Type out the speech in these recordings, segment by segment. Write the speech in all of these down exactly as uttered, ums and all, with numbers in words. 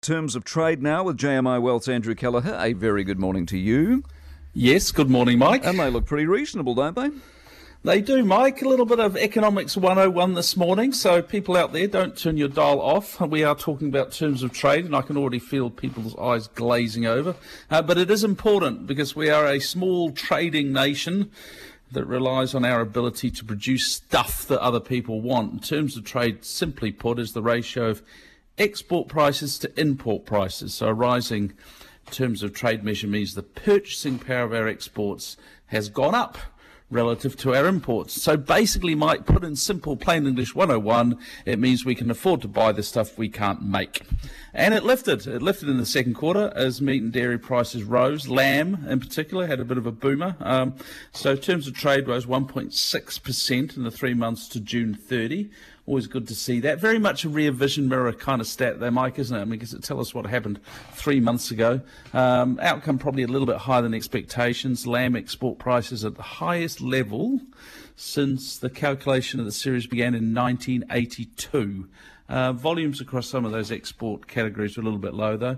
Terms of trade now with J M I Wealth's Andrew Kelleher. A very good morning to you. Yes, good morning, Mike. And they look pretty reasonable, don't they? They do, Mike. A little bit of Economics one oh one this morning, so people out there, don't turn your dial off. We are talking about terms of trade, and I can already feel people's eyes glazing over. Uh, but it is important because we are a small trading nation that relies on our ability to produce stuff that other people want. Terms of trade, simply put, is the ratio of export prices to import prices. So a rising terms of trade measure means the purchasing power of our exports has gone up relative to our imports. So basically, Mike, put in simple plain English one oh one, it means we can afford to buy the stuff we can't make. And it lifted. It lifted in the second quarter as meat and dairy prices rose. Lamb, in particular, had a bit of a boomer. Um, so terms of trade rose one point six percent in the three months to June thirtieth. Always good to see that. Very much a rear vision mirror kind of stat there, Mike, isn't it? I mean, because it tells us what happened three months ago. Um, outcome probably a little bit higher than expectations. Lamb export prices at the highest level since the calculation of the series began in nineteen eighty-two. Uh, volumes across some of those export categories are a little bit low, though.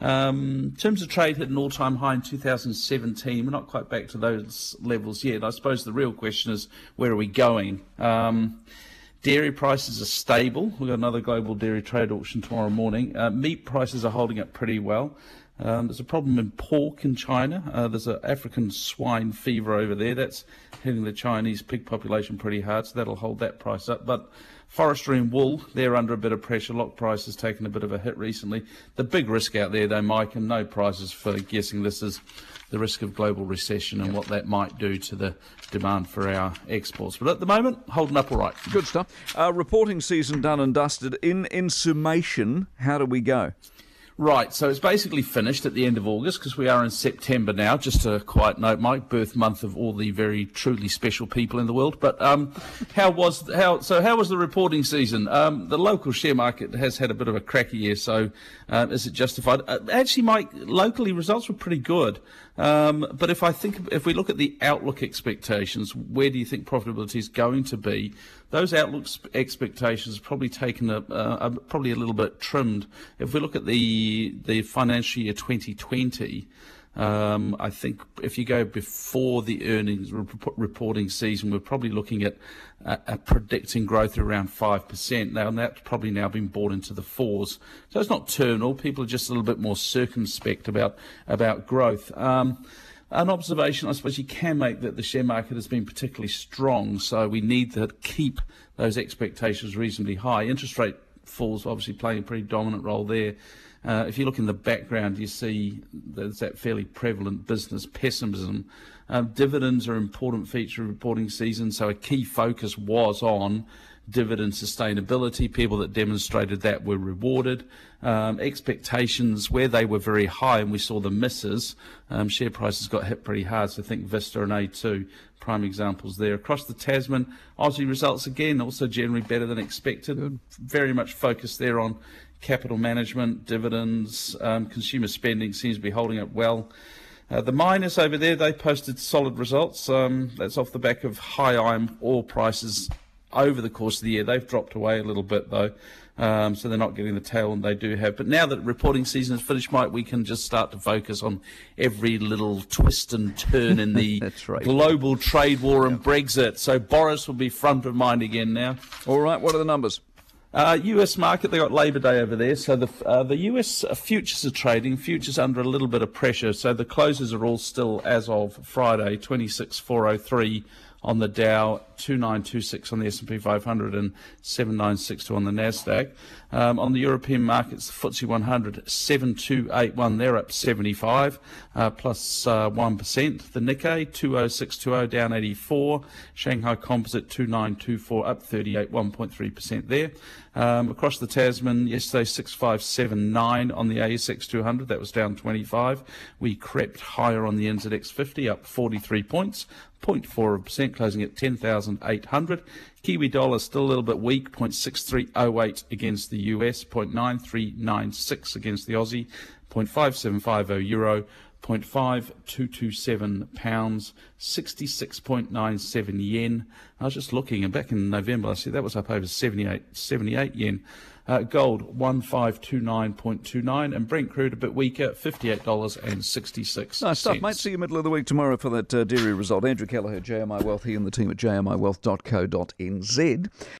Um, in terms of trade, hit an all-time high in two thousand seventeen. We're not quite back to those levels yet. I suppose the real question is, where are we going? Um, Dairy prices are stable. We've got another global dairy trade auction tomorrow morning. Uh, meat prices are holding up pretty well. Um, there's a problem in pork in China. Uh, there's an African swine fever over there. That's hitting the Chinese pig population pretty hard, so that'll hold that price up. But forestry and wool, they're under a bit of pressure. Lock price has taken a bit of a hit recently. The big risk out there, though, Mike, and no prizes for guessing this, is the risk of global recession and what that might do to the demand for our exports. But at the moment, holding up all right. Good stuff. Uh, reporting season done and dusted. In, in summation, how do we go? Right, so it's basically finished at the end of August because we are in September now. Just a quiet note, Mike, birth month of all the very truly special people in the world. But um, how was how so? How was the reporting season? Um, the local share market has had a bit of a cracky year, so uh, is it justified? Uh, actually, Mike, locally results were pretty good. Um, but if I think if we look at the outlook expectations, where do you think profitability is going to be? Those outlook expectations have probably taken a, uh, a probably a little bit trimmed. If we look at the the financial year twenty twenty, um, I think if you go before the earnings rep- reporting season, we're probably looking at uh, uh, predicting growth around five percent now, and that's probably now been brought into the fours. So it's not terminal. People are just a little bit more circumspect about about growth. Um, An observation, I suppose, you can make that the share market has been particularly strong, so we need to keep those expectations reasonably high. Interest rate falls obviously playing a pretty dominant role there. Uh, if you look in the background, you see there's that fairly prevalent business pessimism. Um, dividends are an important feature of reporting season, so a key focus was on dividend sustainability. People that demonstrated that were rewarded. Um, expectations, where they were very high and we saw the misses, um, share prices got hit pretty hard. So I think Vista and A two, prime examples there. Across the Tasman, Aussie results again also generally better than expected. Good. Very much focused there on capital management, dividends, um, consumer spending seems to be holding up well. Uh, the miners over there, they posted solid results. Um, that's off the back of high iron ore prices over the course of the year. They've dropped away a little bit, though, um, so they're not getting the tailwind they do have. But now that reporting season is finished, Mike, we can just start to focus on every little twist and turn in the That's right. global trade war and Brexit. So Boris will be front of mind again now. All right, what are the numbers? Uh, U S market, they got Labor Day over there, so the uh, the U S futures are trading, futures under a little bit of pressure, so the closes are all still, as of Friday, twenty-six four oh three on the Dow, two nine two six on the S and P five hundred and seven nine six two on the Nasdaq. Um, on the European markets, the F T S E one hundred, seven two eight one, they're up seventy-five, uh, plus uh, one percent. The Nikkei, two oh six two oh, down eighty-four. Shanghai Composite, two nine two four, up thirty-eight, one point three percent there. Um, across the Tasman, yesterday, six five seven nine on the A S X two hundred, that was down twenty-five. We crept higher on the N Z X fifty, up forty-three points, zero point four percent, closing at ten thousand eight hundred. Kiwi dollar still a little bit weak, zero point six three oh eight against the U S, zero point nine three nine six against the Aussie, zero point five seven five oh euro, zero point five two two seven pounds, sixty-six point nine seven yen. I was just looking, and back in November, I see that was up over seventy-eight, seventy-eight yen. Uh, gold, one five two nine point two nine, and Brent crude a bit weaker, fifty-eight dollars and sixty-six cents. Nice stuff, mate. See you middle of the week tomorrow for that uh, dairy result. Andrew Kelleher, J M I Wealth, he and the team at j m i wealth dot co dot n z.